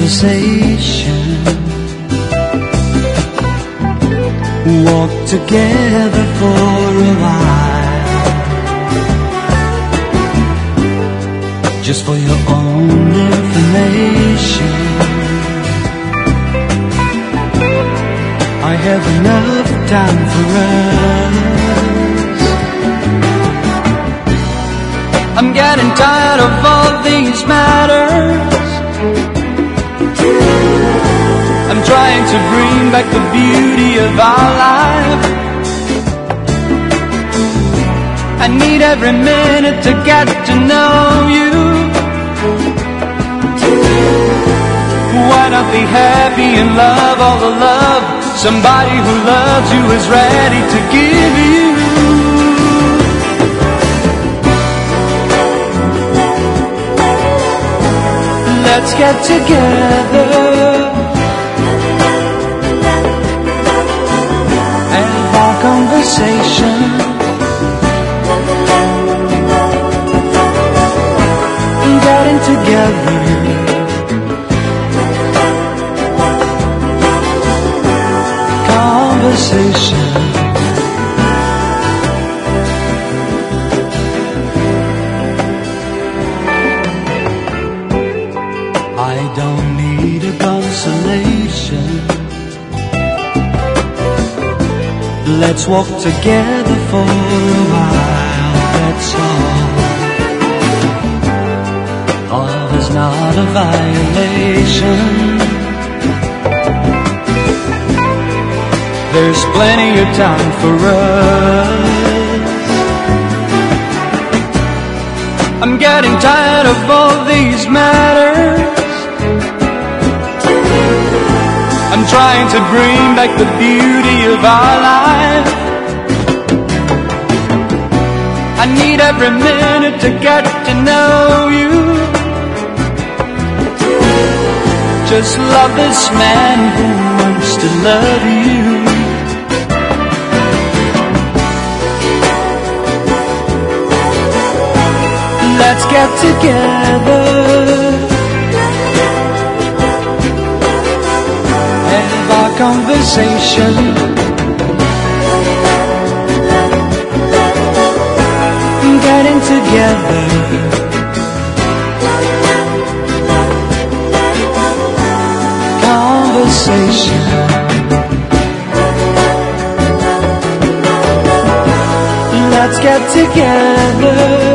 conversation. Walk together for a while, just for your own information. I have enough time for us. I'm getting tired of all these matters. I'm trying to bring back the beauty of our life. I need every minute to get to know you. Why not be happy and love all the love somebody who loves you is ready to give you? Let's get together and have our conversation. Getting together, conversation. I don't need a consolation. Let's walk together for a while, that's all. Love is not a violation. There's plenty of time for us. I'm getting tired of all these matters. I'm trying to bring back the beauty of our life. I need every minute to get to know you. Just love this man who wants to love you. Let's get together and have our conversation. Getting together, conversation. Let's get together